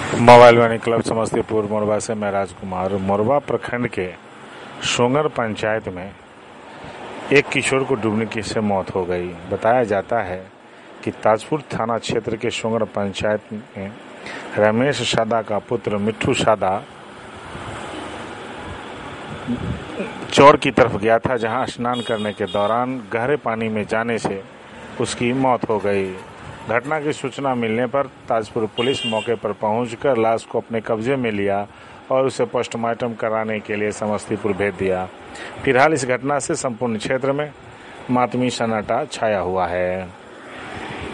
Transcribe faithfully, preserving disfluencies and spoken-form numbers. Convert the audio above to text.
Mobile Vaani club Samastipur Morba से मैं राजकुमार। मोरबा प्रखंड के सोंगर पंचायत में एक किशोर को डूबने की से मौत हो गई। बताया जाता है कि ताजपुर थाना क्षेत्र के सोंगर पंचायत में रमेश सादा का पुत्र मिट्ठू सादा चौर की तरफ गया था, जहां स्नान करने के दौरान गहरे पानी में जाने से उसकी मौत हो गई। घटना की सूचना मिलने पर ताजपुर पुलिस मौके पर पहुंचकर लाश को अपने कब्जे में लिया और उसे पोस्टमार्टम कराने के लिए समस्तीपुर भेज दिया। फिलहाल इस घटना से संपूर्ण क्षेत्र में मातमी सन्नाटा छाया हुआ है।